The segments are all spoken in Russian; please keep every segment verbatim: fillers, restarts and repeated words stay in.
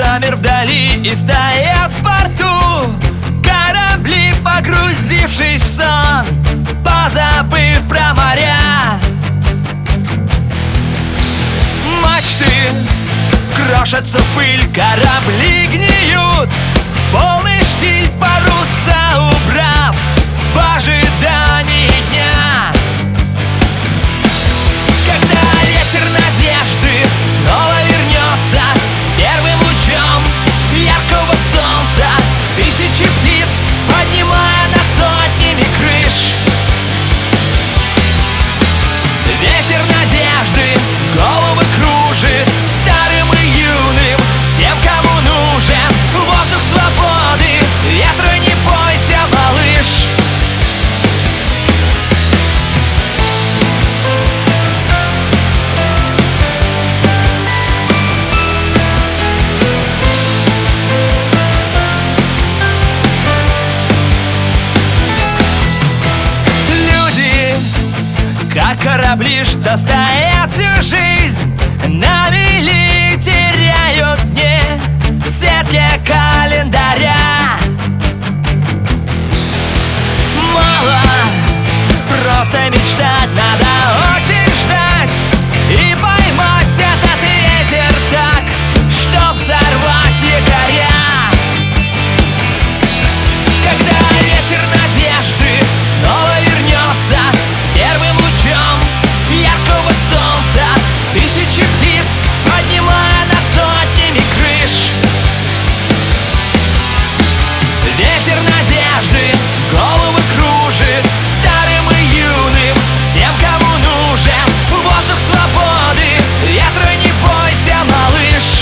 замер вдали и стоят в порту корабли, погрузившись в сон, позабыв про моря. Мачты крошатся в пыль, корабли гниют, в полный штиль паруса убрав в ожидании дня, когда ветер надежды снова вернется с первым лучом яркого солнца. Тысячи птиц, поднимая над сотнями крыш, ветер надежды головы кружит старым и юным, всем, кому нужен воздух свободы. Ветра не бойся, малыш. Как корабли, что стоят всю жизнь на мели, теряют дни в сетке календаря. Мало просто мечтать, надо очень ждать и поймать этот ветер так, чтоб сорвать якоря. Когда ветер надежды снова вернется с первым лучом яркого солнца, тысячи птиц, поднимая над сотнями крыш, ветер надежды головы кружит старым и юным, всем, кому нужен воздух свободы. Ветра не бойся, малыш.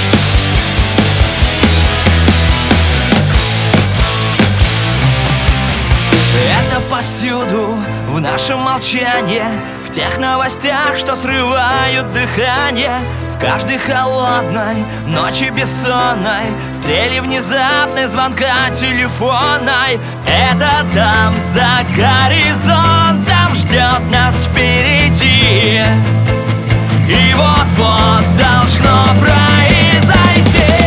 Это повсюду в нашем молчании, в тех новостях, что срывают дыхание, в каждой холодной ночи бессонной, в трели внезапной звонка телефонной. Это там за горизонтом ждет нас впереди, и вот-вот должно произойти.